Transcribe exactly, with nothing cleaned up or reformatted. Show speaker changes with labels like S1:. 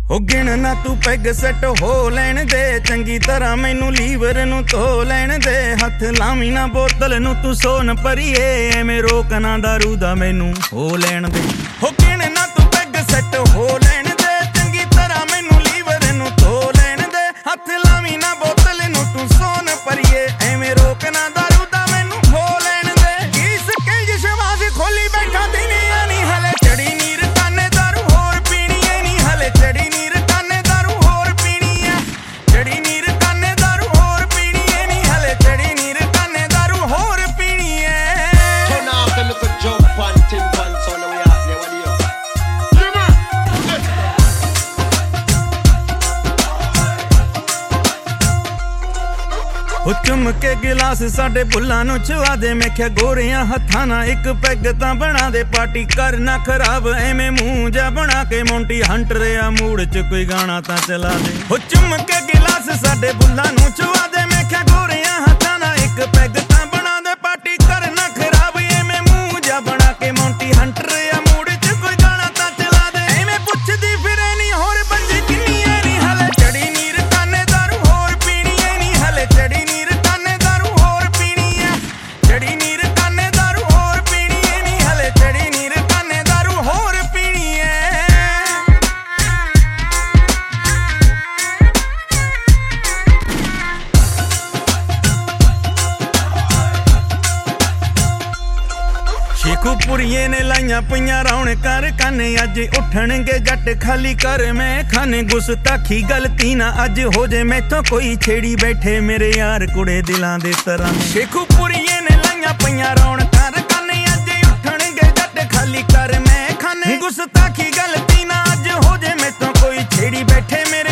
S1: ਹੋ ਗਿਣ ਨਾ ਤੂੰ ਪੈਗ ਸੈੱਟ ਹੋ ਲੈਣ ਦੇ ਚੰਗੀ ਤਰ੍ਹਾਂ ਮੈਨੂੰ ਲੀਵਰ ਨੂੰ ਧੋ ਲੈਣ ਦੇ ਹੱਥ ਲਾਵੀਂ ਨਾ ਬੋਤਲ ਨੂੰ ਤੂੰ ਸੋਨ ਭਰੀਏ ਐਵੇਂ ਰੋਕ ਨਾ ਦਾਰੂ ਦਾ ਮੈਨੂੰ ਹੋ ਲੈਣ ਦੇ ਹੋ ਗਿਣ ਨਾ ਤੂੰ ਪੈਗ ਸੈੱਟ ਹੋ ਲੈਣ ਦੇ ਚੰਗੀ ਤਰ੍ਹਾਂ ਮੈਨੂੰ ਲੀਵਰ ਨੂੰ ਧੋ ਲੈਣ ਦੇ ਹੱਥ ਲਾਵੀਂ ਨਾ ਬੋਤਲ ਨੂੰ ਤੂੰ ਸੋਨ ਭਰੀਏ ਐਵੇਂ ਰੋਕ ਨਾ ਦਾਰੂ ਦਾ ਮੈਨੂੰ ਹੋ ਲੈਣ ਦੇ ਇਸ ਕੇ ਵਿਸ਼ਵਾਸ ਖੋਲੀ ਬੈਠਾ ਦਿਨੀਆਂ ਨਹੀਂ ਹਲੇ ਚੜੀ ਨੀਰ ਕਾਨੇ ਦਾਰੂ ਹੋਰ ਪੀਣੀ ਏ ਨਹੀਂ ਹਲੇ ਚੜੀ ਉਹ ਚੁੰਮ ਕੇ ਗਿਲਾਸ ਸਾਡੇ ਬੁੱਲਾਂ ਨੂੰ ਚੁਆ ਦੇ ਮੈਂ ਕਿਹਾ ਗੋਰਿਆਂ ਹੱਥਾਂ ਨਾਲ ਇੱਕ ਪੈਗ ਤਾਂ ਬਣਾ ਦੇ ਪਾਰਟੀ ਕਰ ਨਾ ਖਰਾਬ ਐਵੇਂ ਮੂੰਹ ਜਾ ਬਣਾ ਕੇ ਮੌਂਟੀ ਹੰਟਰ ਆ ਮੂਡ ਚ ਕੋਈ ਗਾਣਾ ਤਾਂ ਚਲਾ ਦੇ ਉਹ ਚੁੰਮ ਕੇ ਗਿਲਾਸ ਸਾਡੇ ਬੁੱਲਾਂ ਨੂੰ ਚੁਆ ਦੇ ਮੈਂ ਕਿਹਾ ਗੋਰਿਆਂ ਹੱਥਾਂ ਨਾਲ ਇੱਕ ਪੈਗ ਤਾਂ ਬਣਾ ਦੇ ਪਾਰਟੀ ਕਰ ਨਾ ਖਰਾਬ ਐਵੇਂ ਮੂੰਹ ਜਾ ਬਣਾ ਕੇ ਮੌਂਟੀ ਹੰਟਰ ਆ ਮੂਡ ਚ ਕੋਈ ਗਾਣਾ ਤਾਂ ਚਲਾ ਦੇ ਐਵੇਂ ਪੁੱਛਦੀ ਫਿਰੇ ਨਹੀਂ ਹੋਰ ਬੰਦੇ ਕਿੰਨੀ ਐ ਨਹੀਂ ਹਲੇ ਚੜੀ ਨੀਰ ਕਾਨੇ ਦਾਰੂ ਹੋਰ ਪੀਣੀ ਐ ਨਹੀਂ ਹਲੇ ਚੜੀ ਸ਼ੇਖੂਪੁਰੀਏ ਨੇ ਲਾਈਆਂ ਪਈਆਂ ਰੌਣ ਕਰ ਕਾਨੇ ਅੱਜ ਉੱਠਣਗੇ ਜੱਟ ਖਾਲੀ ਕਰ ਮੈਂ ਖਾਨੇ ਗੁਸਤਾਖੀ ਗਲਤੀ ਨਾ ਅੱਜ ਹੋ ਜੇ ਮੈਥੋਂ ਕੋਈ ਛੇੜੀ ਬੈਠੇ ਮੇਰੇ ਯਾਰ ਕੁੜੇ ਦਿਲਾਂ ਦੇ ਤਰ੍ਹਾਂ ਸ਼ੇਖੂਪੁਰੀਏ ਨੇ ਲਾਈਆਂ ਪਈਆਂ ਰੌਣ ਕਰ ਕਾਨੇ ਅੱਜ ਉੱਠਣਗੇ ਜੱਟ ਖਾਲੀ ਕਰ ਮੈਂ ਖਾਨੇ ਗੁਸਤਾਖੀ ਗਲਤੀ ਨਾ ਅੱਜ ਹੋ ਜੇ ਮੈਥੋਂ ਕੋਈ ਛੇੜੀ ਬੈਠੇ ਮੇਰੇ